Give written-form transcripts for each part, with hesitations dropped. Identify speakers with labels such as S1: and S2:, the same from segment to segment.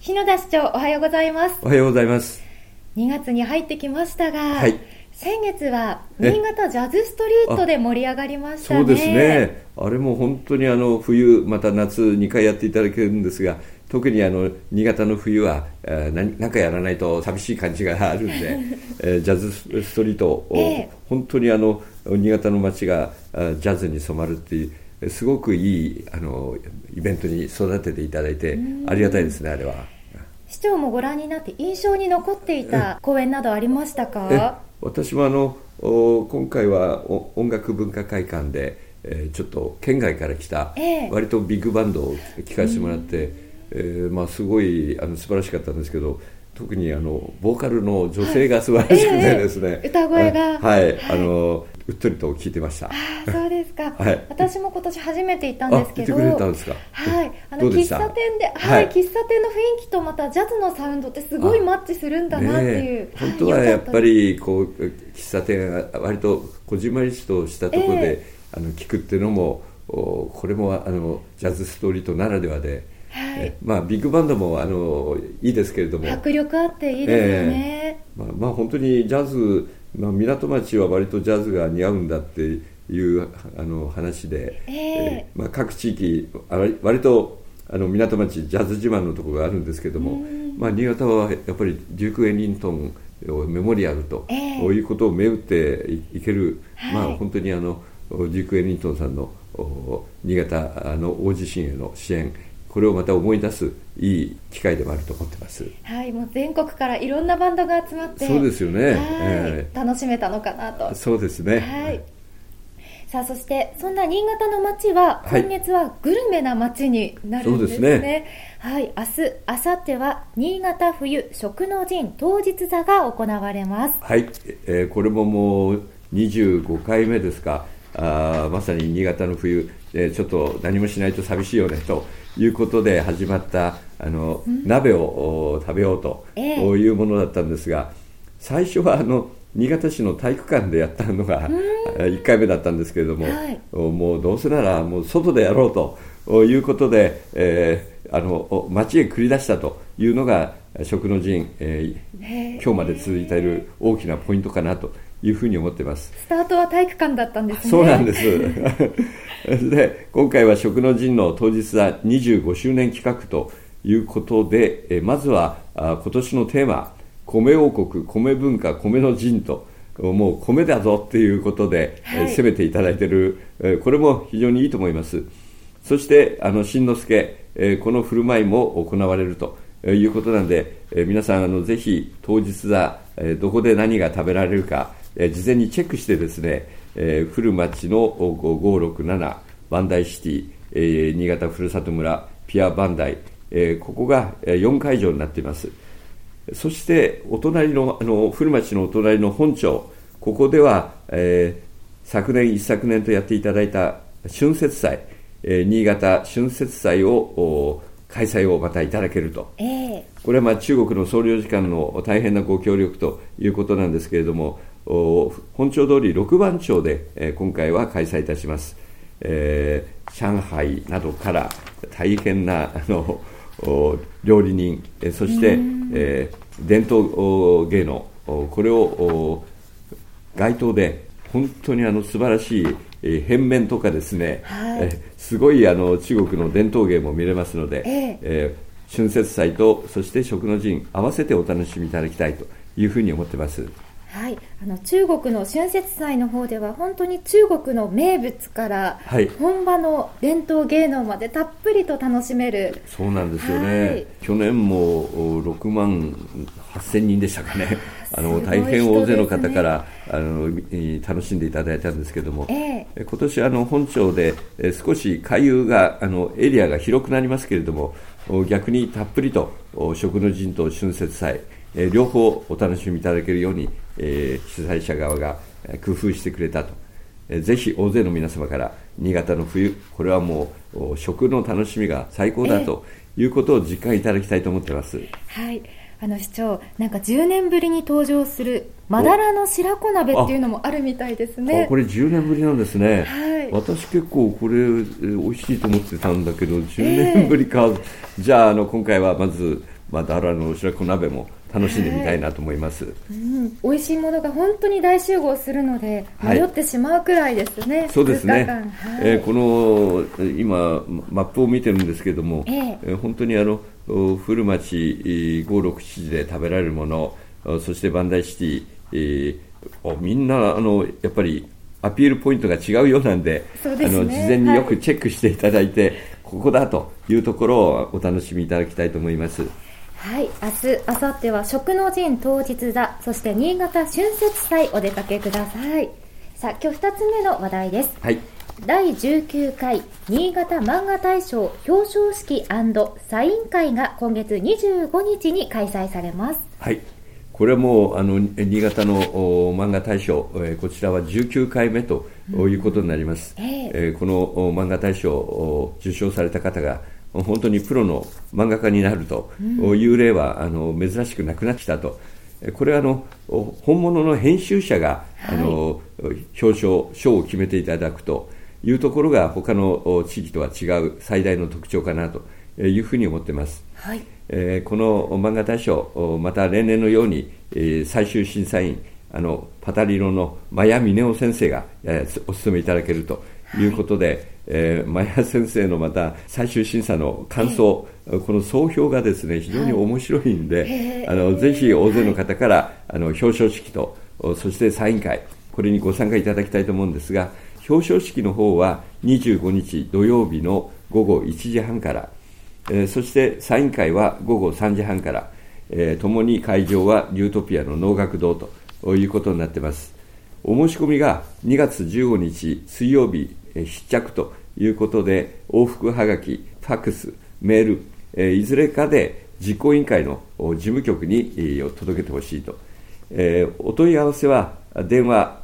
S1: 篠田市長、おはようございます。
S2: おはようございます。
S1: 2月に入ってきましたが、
S2: はい、
S1: 先月は新潟ジャズストリートで盛り上がりましたね。
S2: そうですね。あれも本当に冬また夏2回やっていただけるんですが、特に新潟の冬は何かやらないと寂しい感じがあるんで、ジャズストリートを、本当に新潟の街がジャズに染まるっていうすごくいいイベントに育てていただいてありがたいですね。あれは
S1: 市長もご覧になって印象に残っていた公演などありましたか？
S2: 私も今回は音楽文化会館で、ちょっと県外から来た、割とビッグバンドを聴かせてもらって、すごい素晴らしかったんですけど、特にボーカルの女性が素晴らしくてですね、
S1: 歌声が、
S2: うっとりと聴いてました。
S1: そうですか、私も今年初めて行ったんですけど、
S2: 行ってくれたんですか？
S1: 喫茶店で、喫茶店の雰囲気とまたジャズのサウンドってすごいマッチするんだなっていう、
S2: 本当はやっぱり喫茶店が割とこじんまりとしたところで、聴くっていうのもこれもジャズストリートならではで、ビッグバンドもいいですけれども、
S1: 迫力あっていいですよね。
S2: 本当にジャズ、港町は割とジャズが似合うんだっていう話で、各地域割と港町ジャズ自慢のところがあるんですけども、新潟はやっぱりデューク・エリントンメモリアルと、いうことを銘打っていける、本当にデューク・エリントンさんの新潟の大地震への支援、これをまた思い出すいい機会でもあると思ってます。
S1: もう全国からいろんなバンドが集まって、
S2: そうですよね、
S1: 楽しめたのかなと。
S2: そうですね。
S1: さあ、そしてそんな新潟の街は今月はグルメな街になるんですね。
S2: そうですね。
S1: 明日、明後日は新潟冬食の陣当日座が行われます。
S2: これももう25回目ですか。まさに新潟の冬、ちょっと何もしないと寂しいよねということで始まった鍋を食べようというものだったんですが、最初は新潟市の体育館でやったのが1回目だったんですけれども、もうどうせならもう外でやろうということで、街へ繰り出したというのが食の陣、今日まで続いている大きなポイントかなというふうに思っています。
S1: スタートは体育館だったんですね。
S2: そうなんですで、今回は食の陣の当日は25周年企画ということで、まずは今年のテーマ、米王国、米文化、米の陣と、もう米だぞっていうことで、攻めていただいている、これも非常にいいと思います。そして新之助、この振る舞いも行われるということなんで、皆さんぜひ当日はどこで何が食べられるか、事前にチェックしてですね、古町の567バンダイシティ、新潟ふるさと村ピアバンダイ、ここが4会場になっています。そしてお隣の古町のお隣の本町、ここでは、一昨年とやっていただいた春節祭、新潟春節祭を開催をまたいただけると、これは中国の総領事館の大変なご協力ということなんですけれども、本町通り6番町で、今回は開催いたします。上海などから大変な料理人、そして、伝統芸能、これを街頭で本当に素晴らしい変面とかですね、すごい中国の伝統芸も見れますので、春節祭とそして食の陣合わせてお楽しみいただきたいというふうに思ってます。
S1: 中国の春節祭の方では本当に中国の名物から、本場の伝統芸能までたっぷりと楽しめる。
S2: そうなんですよね。去年も6万8000人でしたかね。大変大勢の方から楽しんでいただいたんですけども、今年本町で少し回遊がエリアが広くなりますけれども、逆にたっぷりと食の陣と春節祭、両方お楽しみいただけるように、主催者側が工夫してくれたと。ぜひ大勢の皆様から新潟の冬、これはもう食の楽しみが最高だということを実感いただきたいと思っています。
S1: 市長、なんか10年ぶりに登場するまだらの白子鍋っていうのもあるみたいですね。
S2: これ10年ぶりなんですね。私結構これ美味しいと思ってたんだけど10年ぶりか。じゃあ今回はまずダーラのお白子鍋も楽しんでみたいなと思います、
S1: 美味しいものが本当に大集合するので迷ってしまうくらいですね、
S2: そうですね、この今マップを見てるんですけども、本当に古町5、6、7時で食べられるもの、そしてバンダイシティ、みんなやっぱりアピールポイントが違うようなんで、事前によくチェックしていただいて、ここだというところをお楽しみいただきたいと思います。
S1: はい、明日、明後日は食の陣当日だ。そして新潟春節祭お出かけください。さあ、今日2つ目の話題です。
S2: はい。
S1: 第19回新潟漫画大賞表彰式&サイン会が今月25日に開催されます。
S2: はい。これはもう新潟の漫画大賞、こちらは19回目ということになります。この漫画大賞を受賞された方が本当にプロの漫画家になるという例は珍しくなくなってきたと。これは本物の編集者が表彰賞を決めていただくというところが他の地域とは違う最大の特徴かなというふうに思っています。
S1: はい。
S2: この漫画大賞、また例年のように最終審査員パタリロの真矢峰夫先生がお務めいただけるということで、真矢先生のまた最終審査の感想、この総評がですね非常に面白いんで、ぜひ大勢の方から表彰式とそしてサイン会、これにご参加いただきたいと思うんですが、表彰式の方は25日土曜日の午後1時半から、そしてサイン会は午後3時半から、ともに会場はリュートピアの能楽堂ということになっています。お申し込みが2月15日水曜日必着ということで、往復はがき、ファックス、メール、いずれかで実行委員会の事務局に届けてほしいと。お問い合わせは電話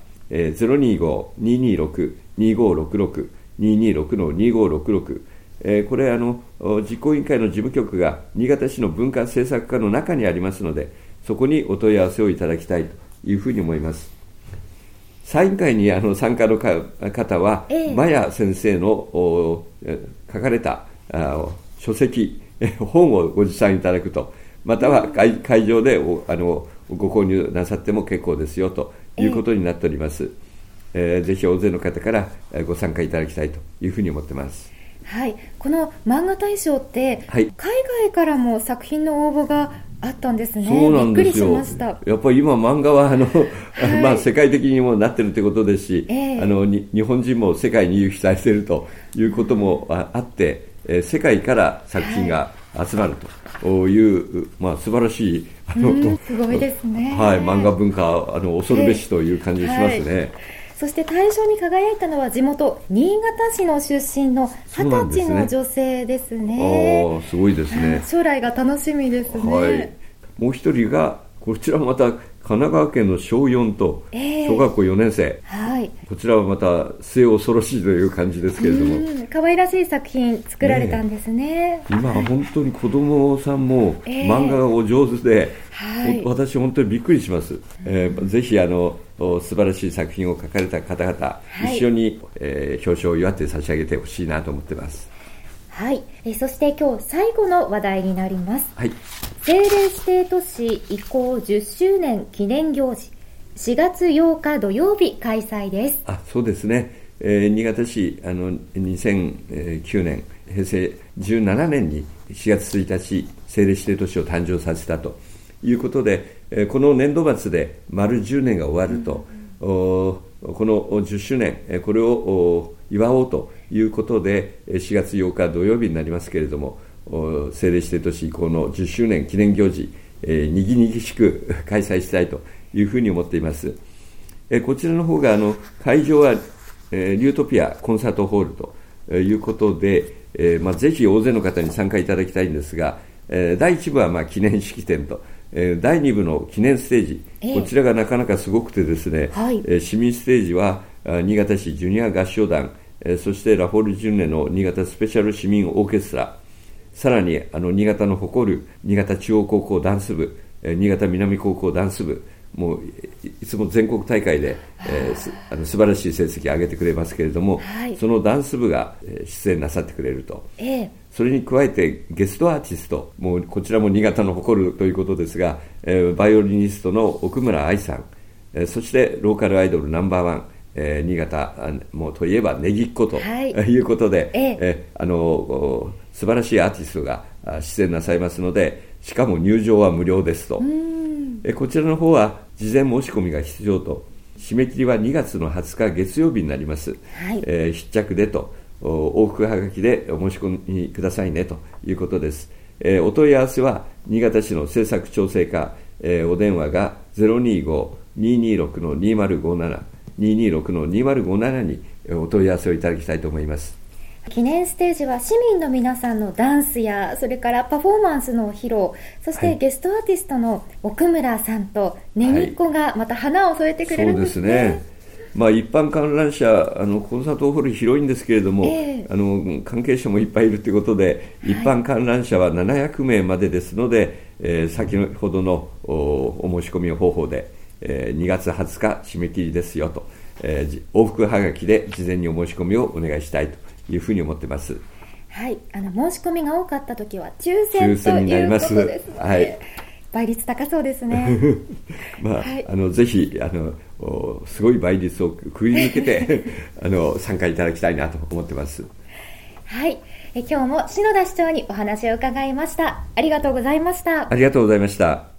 S2: 025-226-2566 226-2566、これ実行委員会の事務局が新潟市の文化政策課の中にありますので、そこにお問い合わせをいただきたいというふうに思います。サイン会に参加の方は、真矢先生の書かれた書籍、本をご持参いただくと、または会場でご購入なさっても結構ですよということになっております。ぜひ大勢の方からご参加いただきたいというふうに思っています。
S1: はい、この漫画大賞って、海外からも作品の応募があったんですね。
S2: そうなんですよ。
S1: びっくりしました。
S2: やっぱり今漫画は世界的にもなってるということですし、日本人も世界に勇気されているということもあって、世界から作品が集まるという、素晴らしい
S1: すごいですね。
S2: 漫画文化恐るべしという感じがしますね。
S1: そして大賞に輝いたのは地元新潟市の出身の20歳の女性ですね。
S2: すごいですね。
S1: 将来が楽しみですね。
S2: もう一人がこちらまた神奈川県の小4と小学校4年生、こちらはまた末恐ろしいという感じですけれども、
S1: 可愛らしい作品作られたんですね。
S2: 今本当に子供さんも漫画がお上手で、私本当にびっくりします。ぜひ素晴らしい作品を書かれた方々、一緒に、表彰を祝って差し上げてほしいなと思っています。
S1: はい、そして今日最後の話題になります。政令指定都市移行10周年記念行事、4月8日土曜日開催です。
S2: そうですね。新潟市2009年平成17年に4月1日政令指定都市を誕生させたということで、この年度末で丸10年が終わると、この10周年これを祝おうということで4月8日土曜日になりますけれども、政令指定都市移行の10周年記念行事、にぎにぎしく開催したいというふうに思っています。こちらの方が会場はリュートピアコンサートホールということで、ぜひ大勢の方に参加いただきたいんですが、第1部は記念式典と、第2部の記念ステージ、こちらがなかなかすごくてですね、市民ステージは新潟市ジュニア合唱団、そしてラフォールジュネの新潟スペシャル市民オーケストラ、さらに新潟の誇る新潟中央高校ダンス部、新潟南高校ダンス部、 もういつも全国大会で、素晴らしい成績を上げてくれますけれども、はい、そのダンス部が出演なさってくれると、それに加えてゲストアーティスト、もうこちらも新潟の誇るということですが、バイオリニストの奥村愛さん、そしてローカルアイドルナンバーワン、新潟もといえばねぎっこと、はい、いうことで、素晴らしいアーティストが出演なさいますので、しかも入場は無料ですと。こちらの方は事前申し込みが必要と、締め切りは2月の20日月曜日になります、はい、必着でと往復はがきでお申し込みくださいねということです。お問い合わせは新潟市の政策調整課、お電話が 025-226-2057 226-2057 にお問い合わせをいただきたいと思います。
S1: 記念ステージは市民の皆さんのダンスや、それからパフォーマンスの披露、そしてゲストアーティストの奥村さんとねぎっこがまた花を添えてくれるんですね。そうですね。一般観覧車、コンサートホール広いんですけれども、関係者もいっぱいいるということで、一般観覧車は700名までですので、先ほどのお申し込み方法で、2月20日締め切りですよと、往復はがきで事前にお申し込みをお願いしたいというふうに思っています。はい、申し込みが多かったときは抽選ということですね。はい、倍率高そうですね。
S2: はい、ぜひすごい倍率をくぐり抜けて参加いただきたいなと思ってます。
S1: はい、今日も篠田市長にお話を伺いました。ありがとうございました。
S2: ありがとうございました。